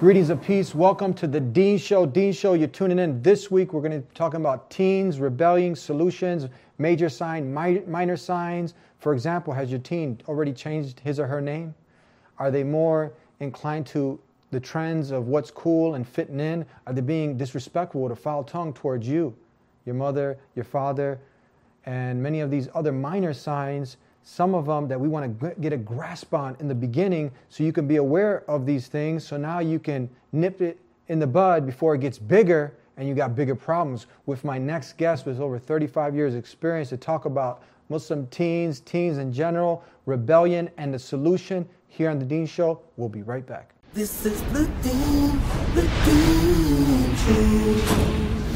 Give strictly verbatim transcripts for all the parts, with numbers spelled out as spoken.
Greetings of peace. Welcome to the Dean Show. Dean Show, you're tuning in. This week, we're going to be talking about teens, rebelling, solutions, major sign, mi- minor signs. For example, has your teen already changed his or her name? Are they more inclined to the trends of what's cool and fitting in? Are they being disrespectful with a foul tongue towards you, your mother, your father, and many of these other minor signs? Some of them that we want to get a grasp on in the beginning so you can be aware of these things, so now you can nip it in the bud before it gets bigger and you got bigger problems. With my next guest with over thirty-five years experience to talk about Muslim teens, teens in general, rebellion, and the solution here on The Dean Show. We'll be right back. This is The Dean, The Dean Show.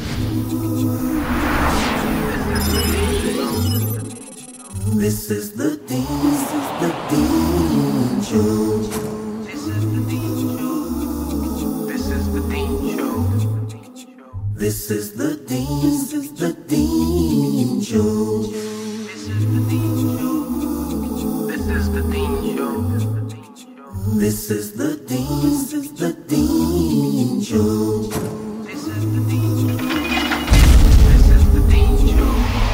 This is the Dean, the Dean Show. This is the Dean Show. This is the Dean Show. This is the Dean, the Dean Show. This is the Dean Show. This is the Dean Show. This is the Dean, the Dean Show. This is the Dean Show. This is the Dean Show.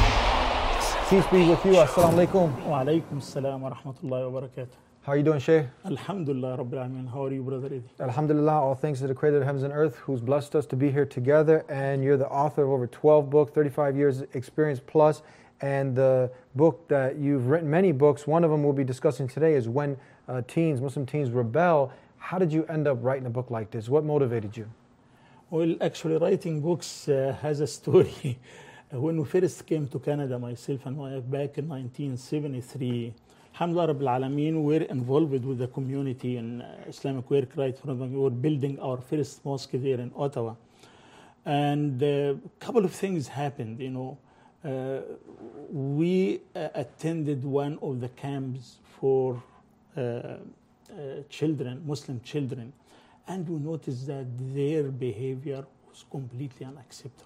Peace be with you. Assalamu alaikum. Wa alaikum assalam wa rahmatullahi wa barakatuh. How are you doing, Shaykh? Alhamdulillah Rabbil Alameen. How are you, Brother Eddie? Alhamdulillah, all thanks to the Creator of heavens and earth who's blessed us to be here together. And you're the author of over twelve books, thirty-five years experience plus. And the book that you've written, many books, one of them we'll be discussing today is When uh, Teens, Muslim Teens Rebel. How did you end up writing a book like this? What motivated you? Well, actually, writing books uh, has a story. When we first came to Canada, myself and my wife, back in nineteen seventy-three, Alhamdulillah Rabbil Alameen, we were involved with the community in uh, Islamic work right from when we were building our first mosque there in Ottawa. And a uh, couple of things happened, you know. Uh, we uh, attended one of the camps for uh, uh, children, Muslim children, and we noticed that their behavior was completely unacceptable.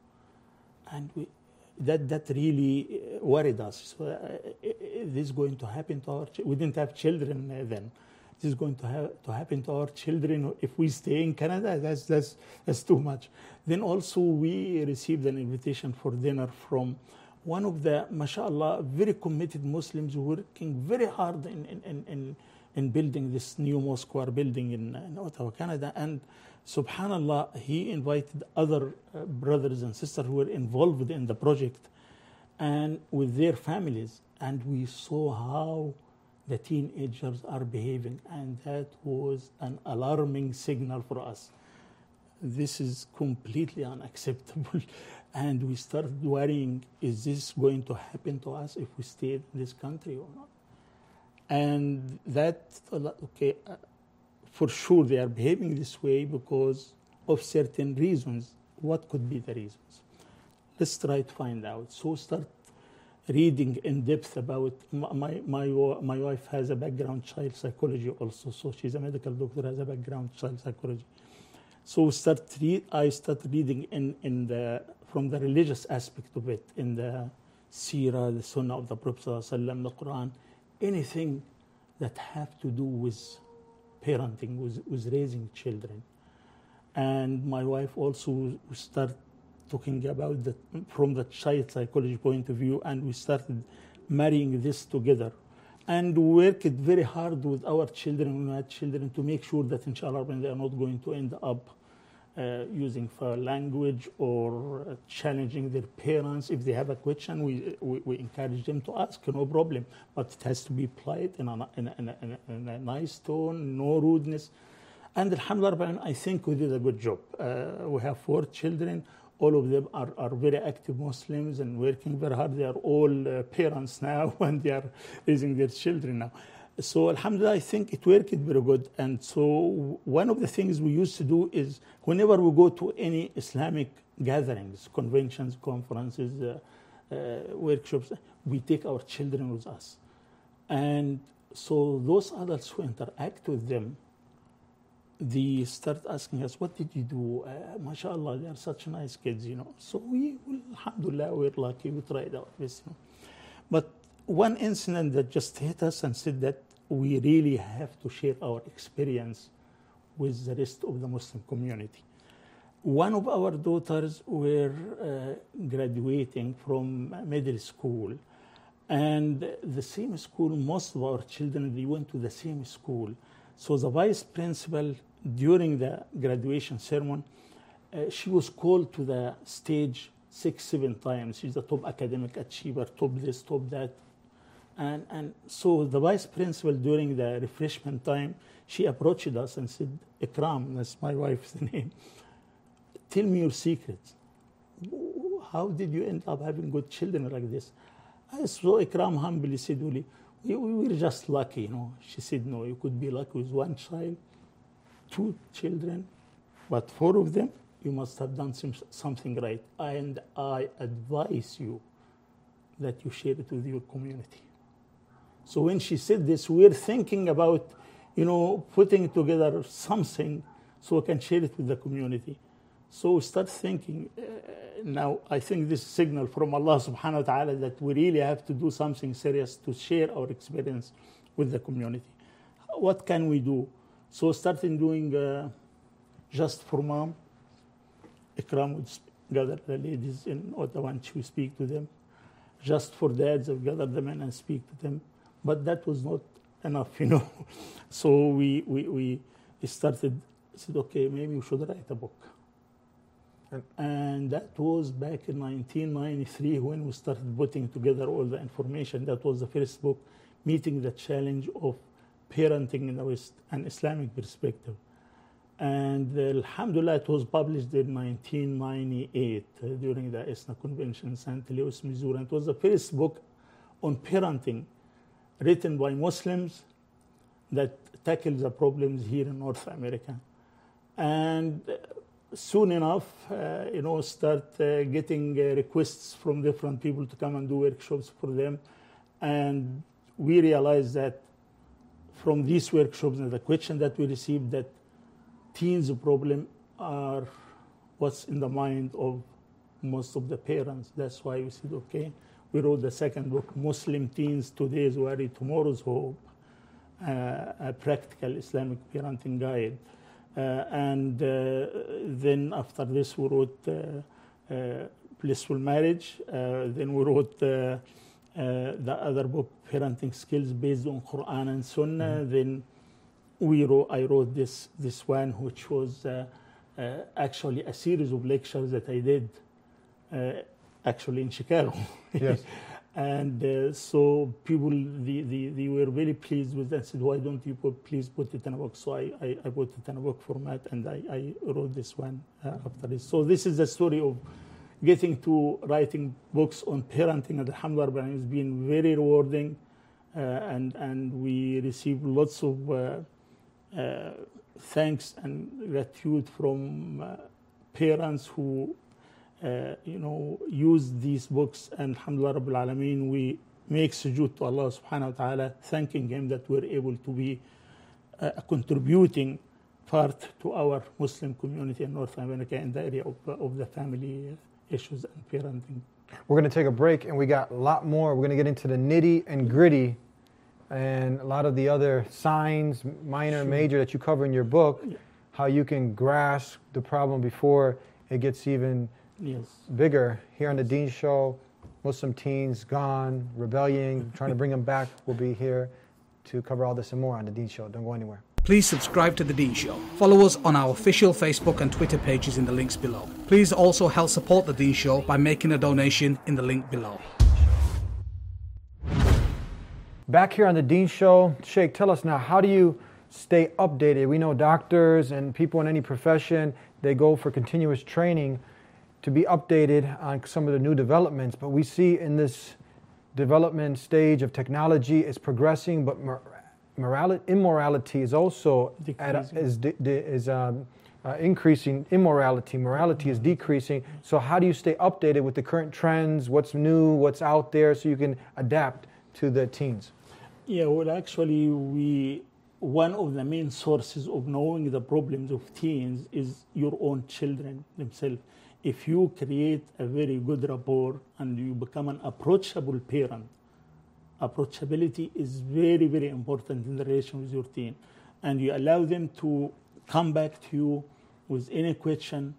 And we, that that really worried us. So, uh, is this going to happen to our children? We didn't have children uh, then. This is going to have to happen to our children if we stay in Canada. That's that's that's too much. Then also we received an invitation for dinner from one of the, mashallah, very committed Muslims working very hard in in in, in, in building this new mosque we are building in, in Ottawa, Canada. And subhanallah, he invited other uh, brothers and sisters who were involved in the project and with their families. And we saw how the teenagers are behaving. And that was an alarming signal for us. This is completely unacceptable. And we started worrying, is this going to happen to us if we stay in this country or not? And that, okay, uh, for sure, they are behaving this way because of certain reasons. What could be the reasons? Let's try to find out. So start reading in depth about, my, my, my wife has a background child psychology also, so she's a medical doctor, has a background child psychology. So start read, I start reading in, in the, from the religious aspect of it, in the Seerah, the Sunnah of the Prophet ﷺ, the Quran, anything that have to do with parenting, with, with raising children. And my wife also started talking about that from the child psychology point of view, and we started marrying this together. And we worked very hard with our children, when we had children, to make sure that inshallah when they are not going to end up uh, using foul language or uh, challenging their parents. If they have a question, we, we, we encourage them to ask, no problem. But it has to be polite in a, in a, in a, in a, in a nice tone, no rudeness. And alhamdulillah, I think we did a good job. Uh, we have four children. All of them are, are very active Muslims and working very hard. They are all uh, parents now and they are raising their children now. So alhamdulillah, I think it worked very good. And so one of the things we used to do is whenever we go to any Islamic gatherings, conventions, conferences, uh, uh, workshops, we take our children with us. And so those adults who interact with them, they start asking us, what did you do? Uh, mashallah, they are such nice kids, you know. So we, well, alhamdulillah, we're lucky, we tried our best. You know. But one incident that just hit us and said that we really have to share our experience with the rest of the Muslim community. One of our daughters were uh, graduating from middle school, and the same school, most of our children, they went to the same school. So the vice principal, during the graduation ceremony, uh, she was called to the stage six, seven times. She's the top academic achiever, top this, top that. And, and so the vice principal, during the refreshment time, she approached us and said, Ikram, that's my wife's name, tell me your secrets. How did you end up having good children like this? I saw Ikram humbly said, we, we were just lucky, you know. She said, no, you could be lucky with one child, two children, but four of them, you must have done some, something right. And I advise you that you share it with your community. So when she said this, we're thinking about, you know, putting together something so we can share it with the community. So we start thinking, uh, now I think this signal from Allah subhanahu wa ta'ala that we really have to do something serious to share our experience with the community. What can we do? So starting doing uh, Just for Mom. Ikram would gather the ladies in Ottawa and she would speak to them. Just for Dads, I would gather them in and speak to them. But that was not enough, you know. So we, we, we started, said, okay, maybe we should write a book. And that was back in nineteen ninety-three when we started putting together all the information. That was the first book, Meeting the Challenge of Parenting in the West, an Islamic Perspective. And uh, alhamdulillah, it was published in nineteen ninety-eight uh, during the ISNA convention in Saint Louis, Missouri. It was the first book on parenting written by Muslims that tackles the problems here in North America. And uh, soon enough, uh, you know, start uh, getting uh, requests from different people to come and do workshops for them. And we realized that from these workshops and the question that we received, that teens' problem are what's in the mind of most of the parents. That's why we said, okay, we wrote the second book, Muslim Teens, Today's Worry, Tomorrow's Hope, uh, a practical Islamic parenting guide. Uh, and uh, then after this, we wrote uh, uh, Blissful Marriage. Uh, then we wrote uh, uh, the other book, Parenting Skills, based on Quran and Sunnah. Mm-hmm. Then we wrote, I wrote this, this one, which was uh, uh, actually a series of lectures that I did uh, actually in Chicago. Yes. And uh, so people, they, they, they were very pleased with that and said, why don't you put, please put it in a book? So I, I, I put it in a book format and I, I wrote this one uh, after this. So this is the story of getting to writing books on parenting, and alhamdulillah, it's been very rewarding. Uh, and, and we received lots of uh, uh, thanks and gratitude from uh, parents who Uh, you know, use these books, and alhamdulillah Rabbil Alameen, we make sujood to Allah subhanahu wa ta'ala, thanking Him that we're able to be uh, a contributing part to our Muslim community in North America in the area of, uh, of the family issues and parenting. We're going to take a break, and we got a lot more. We're going to get into the nitty and gritty and a lot of the other signs, minor, sure. major, that you cover in your book, yeah. how you can grasp the problem before it gets even Yes. bigger. Here on the Dean Show, Muslim teens gone, rebelling, trying to bring them back. We'll be here to cover all this and more on the Dean Show. Don't go anywhere. Please subscribe to the Dean Show. Follow us on our official Facebook and Twitter pages in the links below. Please also help support the Dean Show by making a donation in the link below. Back here on the Dean Show, Sheikh, tell us now, how do you stay updated? We know doctors and people in any profession, they go for continuous training to be updated on some of the new developments, but we see in this development stage of technology is progressing, but mor- morality, immorality is also at a, is, de- de- is um, uh, increasing. Immorality, morality is decreasing. So how do you stay updated with the current trends, what's new, what's out there, so you can adapt to the teens? Yeah, well, actually, we one of the main sources of knowing the problems of teens is your own children themselves. If you create a very good rapport and you become an approachable parent, approachability is very, very important in the relation with your teen. And you allow them to come back to you with any question,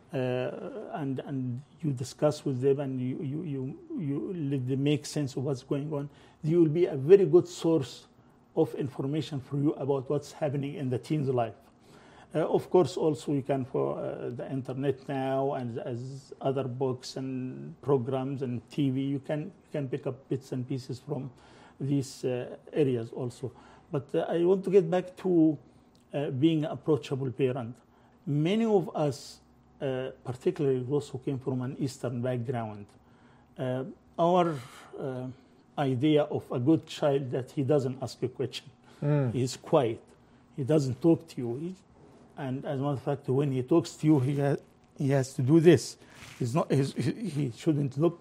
uh, and and you discuss with them, and you you you, you let them make sense of what's going on. They will be a very good source of information for you about what's happening in the teen's life. Uh, of course, also you can for uh, the internet now, and as other books and programs and T V, you can you can pick up bits and pieces from these uh, areas also. But uh, I want to get back to uh, being an approachable parent. Many of us, uh, particularly those who came from an Eastern background, uh, our uh, idea of a good child that he doesn't ask a question, mm. he's quiet, he doesn't talk to you, he, and as a matter of fact, when he talks to you, he has, he has to do this. He's not. He's, he shouldn't look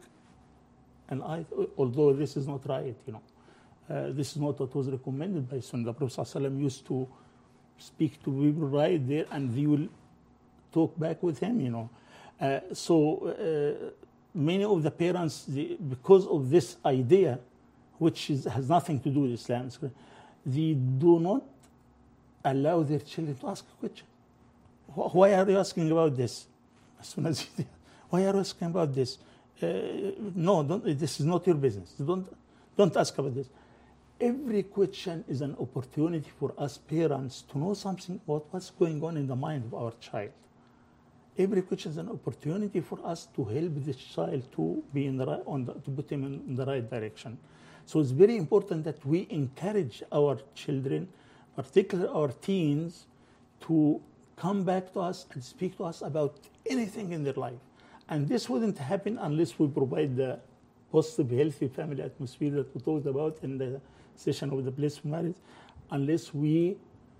an eye, although this is not right. You know, uh, this is not what was recommended by Sunnah. The Prophet ﷺ used to speak to people right there, and they will talk back with him. You know, uh, so uh, many of the parents, they, because of this idea, which is, has nothing to do with Islam, they do not allow their children to ask a question. Why are you asking about this? As soon as you, why are you asking about this? Uh, no, don't, this is not your business. Don't, don't ask about this. Every question is an opportunity for us parents to know something about what's going on in the mind of our child. Every question is an opportunity for us to help this child to be in the right, on the, to put him in the right direction. So it's very important that we encourage our children, particularly our teens, to come back to us and speak to us about anything in their life. And this wouldn't happen unless we provide the positive, healthy family atmosphere that we talked about in the session of the Blissful Marriage, unless we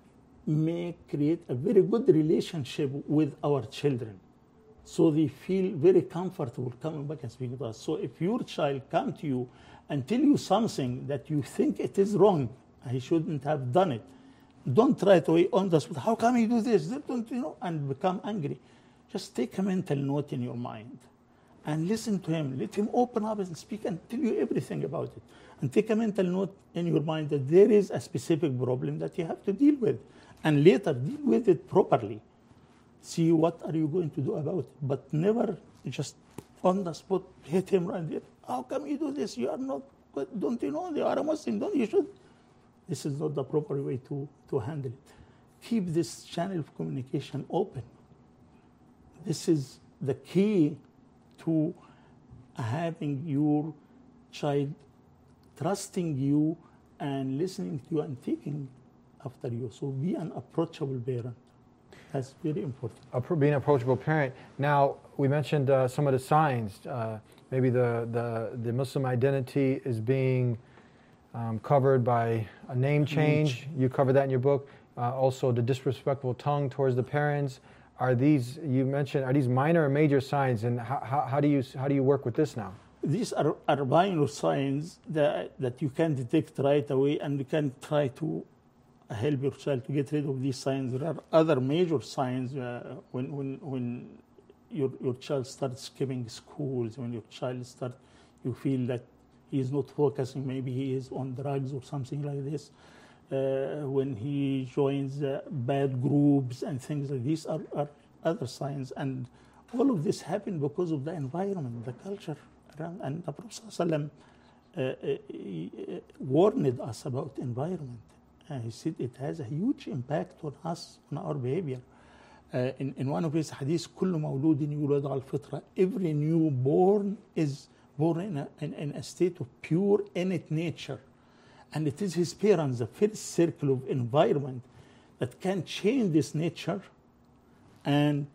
may create a very good relationship with our children, so they feel very comfortable coming back and speaking to us. So if your child come to you and tell you something that you think it is wrong, he shouldn't have done it, don't try to on the spot, how come you do this? Don't you know? And become angry. Just take a mental note in your mind and listen to him. Let him open up and speak and tell you everything about it. And take a mental note in your mind that there is a specific problem that you have to deal with. And later, deal with it properly. See what are you going to do about it. But never just on the spot hit him right there. How come you do this? You are not, don't you know? You are a Muslim, don't you should? This is not the proper way to, to handle it. Keep this channel of communication open. This is the key to having your child trusting you and listening to you and taking after you. So be an approachable parent. That's very important. A, being an approachable parent. Now, we mentioned uh, some of the signs. Uh, maybe the, the, the Muslim identity is being um, covered by a name change. You cover that in your book. Uh, also, the disrespectful tongue towards the parents. Are these, you mentioned, are these minor or major signs? And how, how, how, do, you, how do you work with this now? These are, are minor signs that, that you can detect right away, and you can try to help your child to get rid of these signs. There are other major signs uh, when, when, when your, your child starts skipping schools, when your child starts, you feel that he is not focusing, maybe he is on drugs or something like this. Uh, when he joins uh, bad groups and things like this are, are other signs. And all of this happened because of the environment, the culture around. And the Prophet ﷺ, uh, uh, warned us about environment. Uh, he said it has a huge impact on us, on our behavior. Uh, in, in one of his hadiths, كل مولود يولد على الفطرة, every newborn is born in a, in, in a state of pure innate nature. And it is his parents, the first circle of environment, that can change this nature and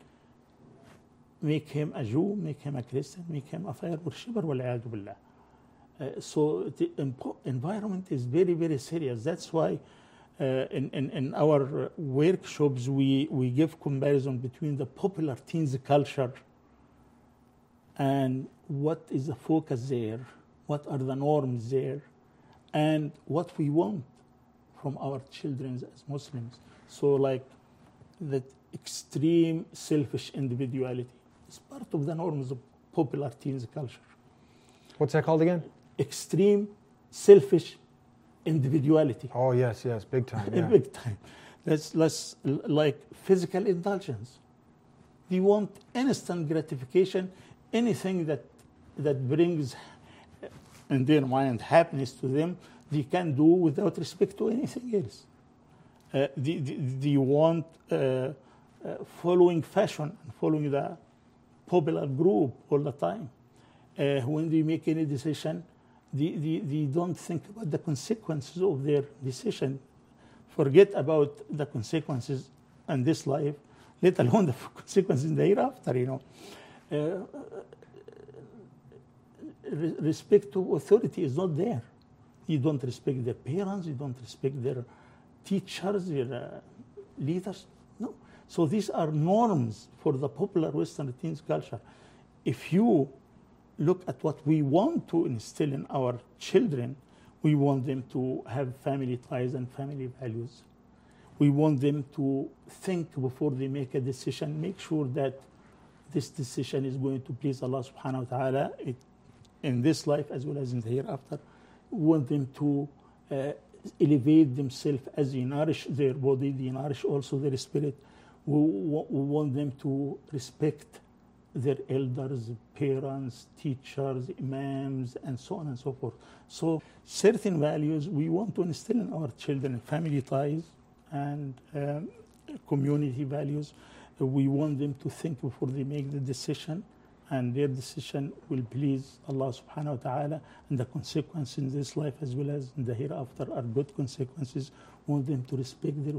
make him a Jew, make him a Christian, make him a fire worshipper, وَالْعِيَاذُ بِاللَّهِ. Uh, so the environment is very, very serious. That's why uh, in, in, in our workshops, we, we give comparison between the popular teens culture and what is the focus there, what are the norms there, and what we want from our children as Muslims. So like that extreme selfish individuality is part of the norms of popular teens culture. What's that called again? Extreme selfish individuality. Oh, yes, yes, big time. Yeah. Big time. Let's, let's l- like physical indulgence. They want instant gratification, anything that that brings in their mind happiness to them, they can do without respect to anything else. Uh, they, they, they want uh, uh, following fashion, following the popular group all the time. Uh, when they make any decision, they, they, they don't think about the consequences of their decision. Forget about the consequences in this life, let alone the consequences in the hereafter, you know. Uh, re- respect to authority is not there. You don't respect their parents, you don't respect their teachers, their uh, leaders. No. So these are norms for the popular Western teens culture. If you look at what we want to instill in our children, we want them to have family ties and family values. We want them to think before they make a decision, make sure that this decision is going to please Allah subhanahu wa ta'ala it, in this life as well as in the hereafter. We want them to uh, elevate themselves as they nourish their body, they nourish also their spirit. We, we want them to respect their elders, parents, teachers, imams, and so on and so forth. So certain values we want to instill in our children, family ties and um, community values. We want them to think before they make the decision, and their decision will please Allah subhanahu wa ta'ala, and the consequences in this life as well as in the hereafter are good consequences. We want them to respect their,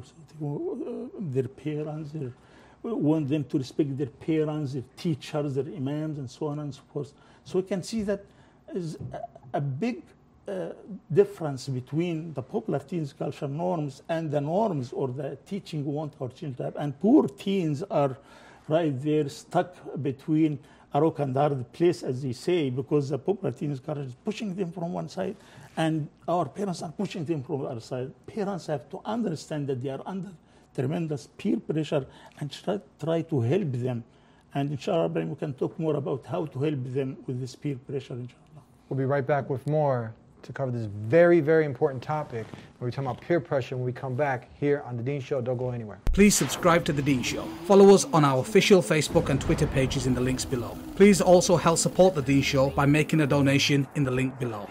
uh, their parents, their We want them to respect their parents, their teachers, their imams, and so on and so forth. So we can see that is a, a big uh, difference between the popular teens culture norms and the norms or the teaching we want our children to have. And poor teens are right there stuck between a rock and a hard place, as they say, because the popular teens culture is pushing them from one side and our parents are pushing them from the other side. Parents have to understand that they are under tremendous peer pressure and try, try to help them. And inshallah, we can talk more about how to help them with this peer pressure, inshallah. We'll be right back with more to cover this very, very important topic. We're talking about peer pressure when we come back here on The Dean Show. Don't go anywhere. Please subscribe to The Dean Show. Follow us on our official Facebook and Twitter pages in the links below. Please also help support The Dean Show by making a donation in the link below.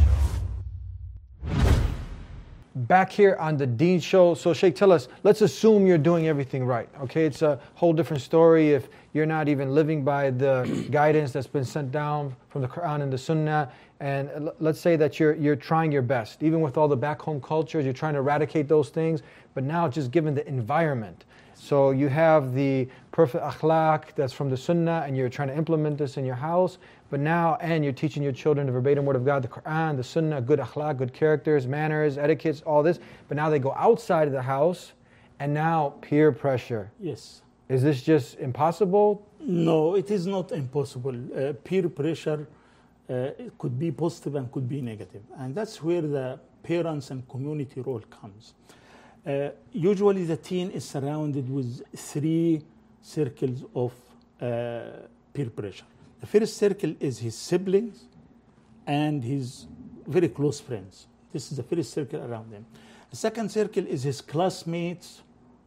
Back here on The Dean Show. So Sheikh, tell us, let's assume you're doing everything right, okay? It's a whole different story if you're not even living by the guidance that's been sent down from the Quran and the Sunnah. And l- let's say that you're you're trying your best, even with all the back home cultures, you're trying to eradicate those things, but now just given the environment. So you have the perfect akhlaq that's from the Sunnah and you're trying to implement this in your house, but now, and you're teaching your children the verbatim word of God, the Quran, the Sunnah, good akhlaq, good characters, manners, etiquettes, all this, but now they go outside of the house and now peer pressure. Yes. Is this just impossible? No, it is not impossible. Uh, peer pressure uh, it could be positive and could be negative. And that's where the parents and community role comes. Uh, usually the teen is surrounded with three circles of uh, peer pressure. The first circle is his siblings and his very close friends. This is the first circle around him. The second circle is his classmates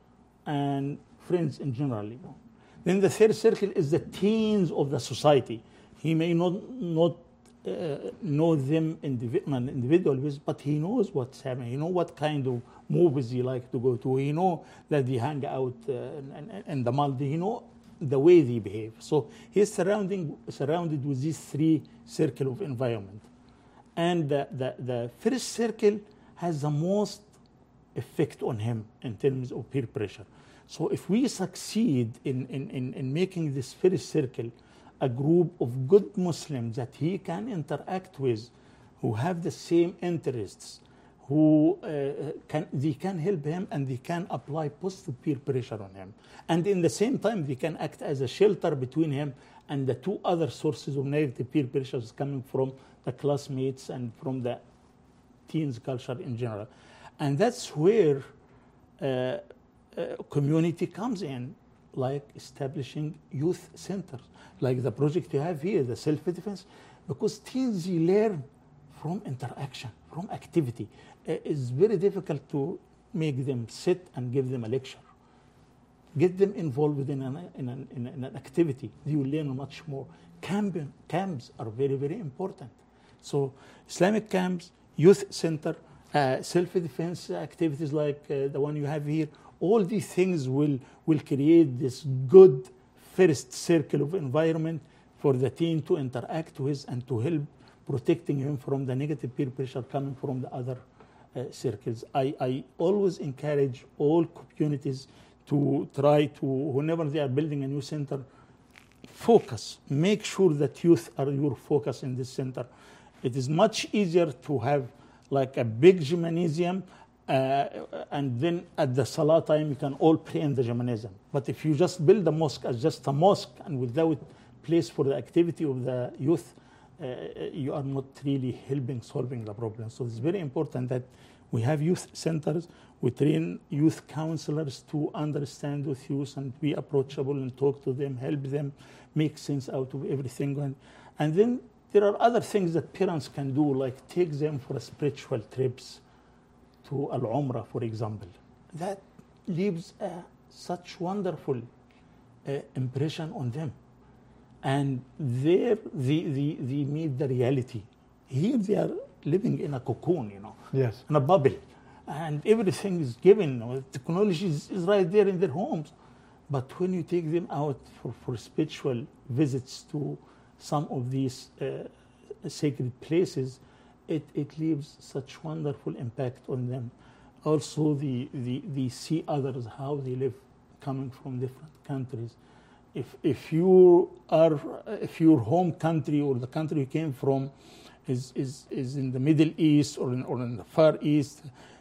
and friends in general. Then the third circle is the teens of the society. He may not, not uh, know them indivi- on an individual basis, but he knows what's happening. He knows what kind of movies he like to go to. He knows that they hang out uh, in, in the mall. He knows the way they behave. So he's surrounding, surrounded with these three circle of environment. And the, the, the first circle has the most effect on him in terms of peer pressure. So if we succeed in, in, in, in making this first circle a group of good Muslims that he can interact with, who have the same interests, who uh, can they can help him and they can apply positive peer pressure on him. And in the same time, they can act as a shelter between him and the two other sources of negative peer pressures coming from the classmates and from the teens culture in general. And that's where uh, uh, community comes in, like establishing youth centers, like the project you have here, the self-defense, because teens, they learn from interaction, from activity. Uh, it's very difficult to make them sit and give them a lecture. Get them involved in an, in an, in an activity. You will learn much more. Camp, camps are very, very important. So Islamic camps, youth center, uh, self-defense activities like uh, the one you have here, all these things will, will create this good first circle of environment for the teen to interact with and to help protecting him from the negative peer pressure coming from the other uh, circles. I, I always encourage all communities to try to, whenever they are building a new center, focus. Make sure that youth are your focus in this center. It is much easier to have like a big gymnasium uh, and then at the Salah time you can all pray in the gymnasium. But if you just build a mosque as just a mosque and without place for the activity of the youth, uh, you are not really helping solving the problem. So it's very important that we have youth centers. We train youth counselors to understand with youth and be approachable and talk to them, help them make sense out of everything. And, and then there are other things that parents can do, like take them for spiritual trips to Al-Umrah, for example. That leaves a, such wonderful uh, impression on them. And there they, they, they meet the reality. Here they are living in a cocoon, you know, yes, in a bubble. And everything is given. Technology is, is right there in their homes. But when you take them out for, for spiritual visits to some of these uh, sacred places, it, it leaves such wonderful impact on them. Also, the, the, they see others, how they live, coming from different countries. If, if, you are, if your home country or the country you came from is, is, is in the Middle East or in, or in the Far East,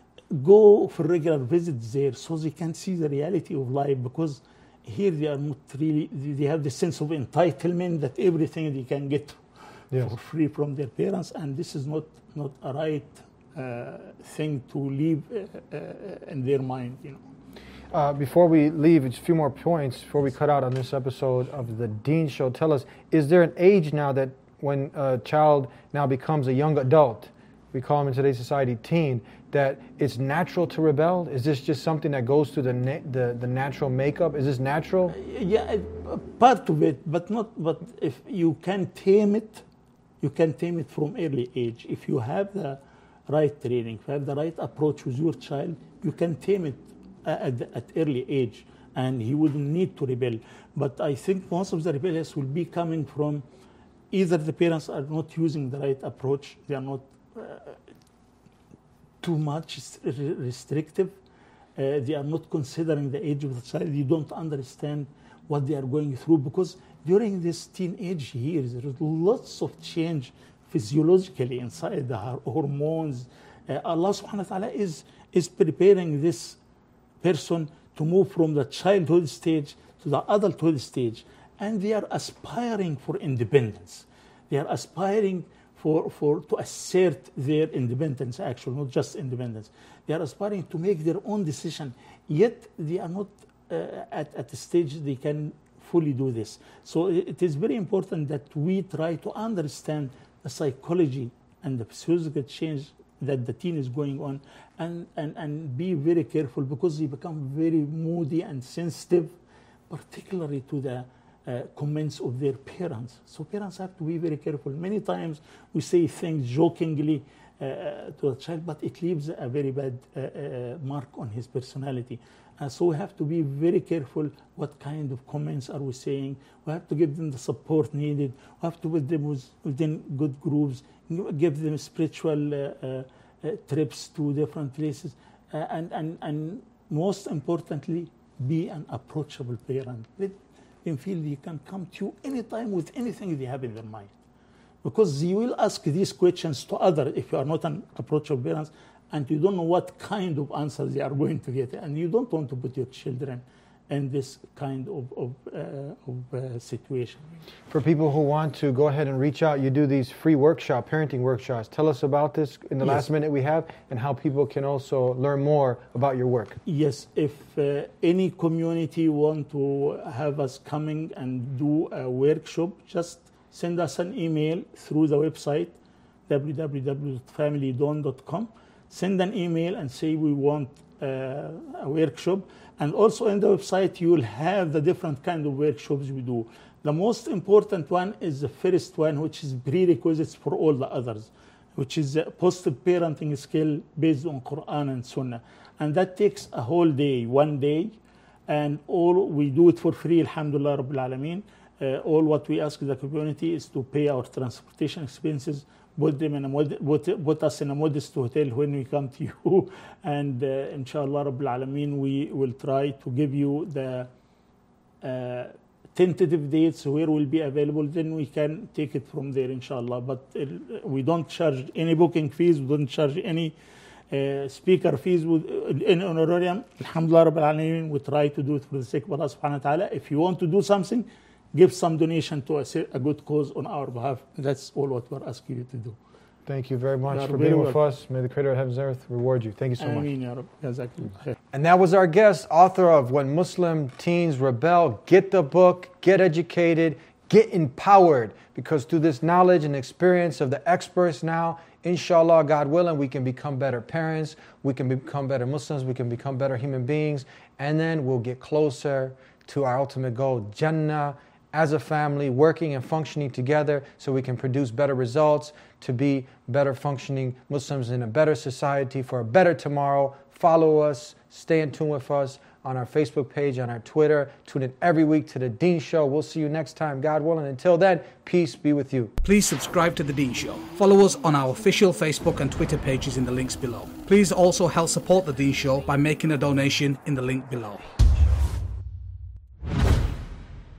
go for regular visits there so they can see the reality of life, because here they are not really, they have the sense of entitlement that everything they can get yes, for free from their parents, and this is not, not a right uh, thing to leave uh, uh, in their mind, you know. Uh, before we leave, just a few more points before we cut out on this episode of the Dean Show. Tell us, is there an age now that when a child now becomes a young adult, we call them in today's society teen, that it's natural to rebel? Is this just something that goes through the na- the, the natural makeup? Is this natural? Yeah, part of it, but not. But if you can tame it, you can tame it from early age. If you have the right training, if you have the right approach with your child, you can tame it at, at early age, and he wouldn't need to rebel. But I think most of the rebellions will be coming from either the parents are not using the right approach, they are not uh, too much restrictive, uh, they are not considering the age of the child, you don't understand what they are going through, because during this teenage years there is lots of change physiologically inside the hormones. Uh, Allah subhanahu wa ta'ala is, is preparing this person to move from the childhood stage to the adulthood stage, and they are aspiring for independence. They are aspiring for, for to assert their independence, actually, not just independence. They are aspiring to make their own decision, yet they are not uh, at, at the stage they can fully do this. So it is very important that we try to understand the psychology and the physiological change that the teen is going on, and, and, and be very careful, because they become very moody and sensitive, particularly to the uh, comments of their parents. So parents have to be very careful. Many times we say things jokingly uh, to the child, but it leaves a very bad uh, uh, mark on his personality. Uh, so we have to be very careful what kind of comments are we saying. We have to give them the support needed. We have to put them with, within good groups, give them spiritual uh, uh, uh, trips to different places, uh, and, and, and most importantly, be an approachable parent. Let them feel they can come to you anytime with anything they have in their mind. Because you will ask these questions to others if you are not an approachable parent, and you don't know what kind of answers they are going to get, and you don't want to put your children in this kind of, of, uh, of uh, situation. For people who want to go ahead and reach out, you do these free workshop, parenting workshops. Tell us about this in the yes. last minute we have, and how people can also learn more about your work. Yes, if uh, any community want to have us coming and do a workshop, just send us an email through the website, w w w dot family dawn dot com. send an email and say we want uh, a workshop. And also on the website, you will have the different kind of workshops we do. The most important one is the first one, which is prerequisites for all the others, which is a positive parenting skill based on Quran and Sunnah. And that takes a whole day, one day. And all we do it for free, alhamdulillah rabbil alameen. Uh, all what we ask the community is to pay our transportation expenses, put them in a mod- put, put us in a modest hotel when we come to you, and uh, inshallah rabbil alameen, we will try to give you the uh, tentative dates where will be available. Then we can take it from there, inshallah. But uh, we don't charge any booking fees. We don't charge any Uh, speaker fees with uh, in honorarium. Alhamdulillah Rabbil Alameen, we try to do it for the sake of Allah subhanahu wa ta'ala. If you want to do something, give some donation to a, a good cause on our behalf. That's all what we're asking you to do. Thank you very much You are for very being with welcome. us. May the Creator of Heaven and Earth reward you. Thank you so much. Ameen ya Rabbi. Jazakallah khair. And that was our guest, author of When Muslim Teens Rebel. Get the book, get educated, get empowered, because through this knowledge and experience of the experts now, inshallah, God willing, we can become better parents, we can become better Muslims, we can become better human beings, and then we'll get closer to our ultimate goal, Jannah, as a family, working and functioning together so we can produce better results, to be better functioning Muslims in a better society for a better tomorrow. Follow us, stay in tune with us on our Facebook page, on our Twitter. Tune in every week to The Dean Show. We'll see you next time, God willing. Until then, peace be with you. Please subscribe to The Dean Show. Follow us on our official Facebook and Twitter pages in the links below. Please also help support The Dean Show by making a donation in the link below.